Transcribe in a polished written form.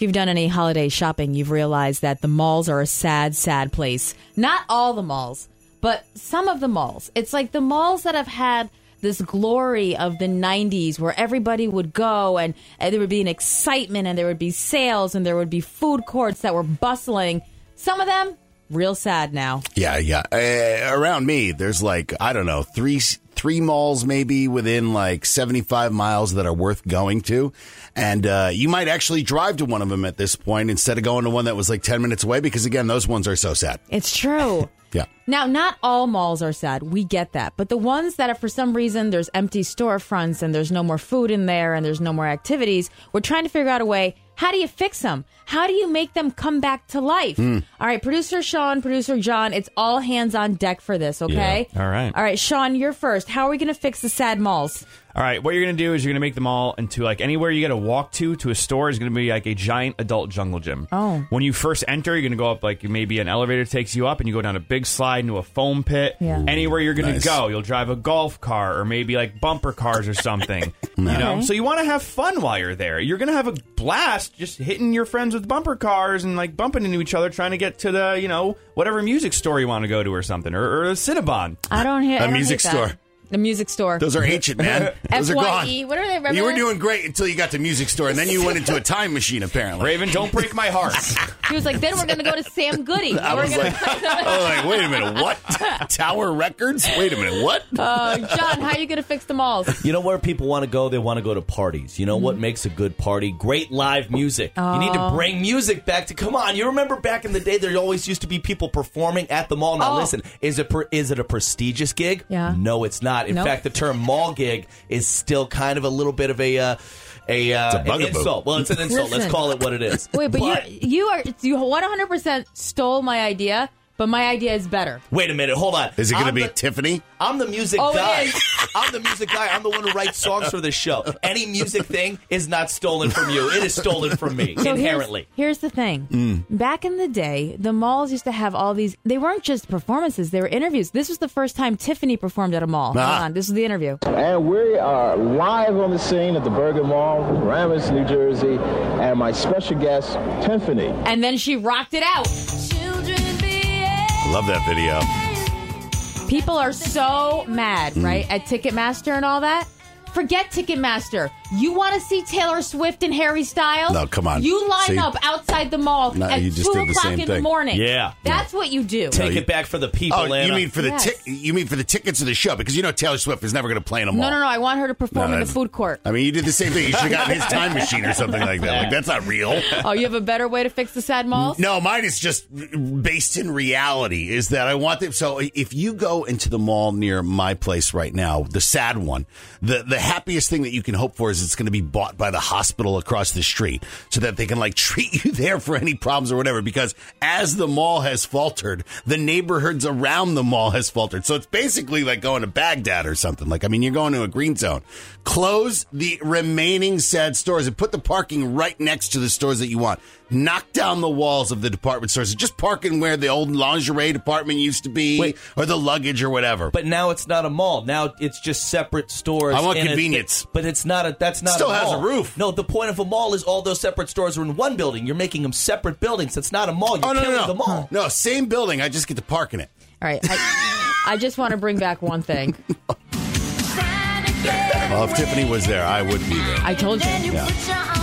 you've done any holiday shopping, you've realized that the malls are a sad, sad place. Not all the malls, but some of the malls. It's like the malls that have had this glory of the 90s where everybody would go and there would be an excitement and there would be sales and there would be food courts that were bustling. Some of them, real sad now. Yeah. Around me, there's like, I don't know, three malls maybe within like 75 miles that are worth going to. And you might actually drive to one of them at this point instead of going to one that was like 10 minutes away because, again, those ones are so sad. It's true. Yeah. Now, not all malls are sad. We get that. But the ones that are, for some reason, there's empty storefronts and there's no more food in there and there's no more activities, we're trying to figure out a way. How do you fix them? How do you make them come back to life? All right, producer Sean, producer John, it's all hands on deck for this, okay? Yeah. All right. All right, Sean, you're first. How are we going to fix the sad malls? All right, what you're going to do is you're going to make them all into, like, anywhere you got to walk to a store is going to be like a giant adult jungle gym. Oh. When you first enter, you're going to go up, like, maybe an elevator takes you up, and you go down a big slide into a foam pit. Yeah. Anywhere you're going to Nice. go, you'll drive a golf car or maybe, like, bumper cars or something. You know? Okay. So you want to have fun while you're there. You're going to have a blast just hitting your friends with bumper cars and, like, bumping into each other trying to get to the, you know, whatever music store you want to go to or something, or a Cinnabon. I don't hear A music hate that. store. The music store. Those are ancient, man. Those are gone. FYE. What are they? Remember You were that? doing great until you got to music store, and then you went into a time machine, apparently. Raven, don't break my heart. He was like, then we're going to go to Sam Goody. I was like, wait a minute, what? Tower Records? Wait a minute, what? John, how are you going to fix the malls? You know where people want to go? They want to go to parties. You know what makes a good party? Great live music. You need to bring music back to, come on. You remember back in the day, there always used to be people performing at the mall. Now listen, is it a prestigious gig? Yeah. No, it's not. In Nope. fact, the term mall gig is still kind of a little bit of an bugaboo. insult. Well, it's an insult. Listen. Let's call it what it is. Wait, but you 100% stole my idea, but my idea is better. Wait a minute. Hold on. Is it going to I'm be the- Tiffany? I'm the music Oh, it guy. is. I'm the music guy. I'm the one who writes songs for this show. Any music thing is not stolen from you. It is stolen from me, So inherently. Here's the thing. Back in the day, the malls used to have all these. They weren't just performances; they were interviews. This was the first time Tiffany performed at a mall. Hold on, this is the interview. And we are live on the scene at the Bergen Mall, Paramus, New Jersey, and my special guest, Tiffany. And then she rocked it out. Love that video. People are so mad, right, at Ticketmaster and all that. Forget Ticketmaster. You want to see Taylor Swift and Harry Styles? No, come on. You line See? up outside the mall No, at you 2 just did the o'clock same in the thing. morning. Yeah. That's what you do. Take it back for the people, Oh, Anna. you mean for the Yes. you mean for the tickets of the show? Because you know Taylor Swift is never going to play in a mall. No. I want her to perform in the that's- food court. I mean, you did the same thing. You should have gotten his time machine or something like that. Like, that's not real. Oh, you have a better way to fix the sad malls? No, mine is just based in reality. Is that I want them. So if you go into the mall near my place right now, the sad one, the happiest thing that you can hope for is it's going to be bought by the hospital across the street, so that they can like treat you there for any problems or whatever. Because as the mall has faltered, the neighborhoods around the mall has faltered. So it's basically like going to Baghdad or something. Like, I mean, you're going to a green zone. Close the remaining sad stores and put the parking right next to the stores that you want. Knock down the walls of the department stores. Just park in where the old lingerie department used to be, Wait. or the luggage or whatever. But now it's not a mall. Now it's just separate stores. I want in convenience. But it's not a. That's not. Still a has mall. a roof. No, the point of a mall is all those separate stores are in one building. You're making them separate buildings. It's not a mall. You're killing the mall. No, same building. I just get to park in it. All right. I just want to bring back one thing. Well, if Tiffany was there, I would be there. I told you. Yeah.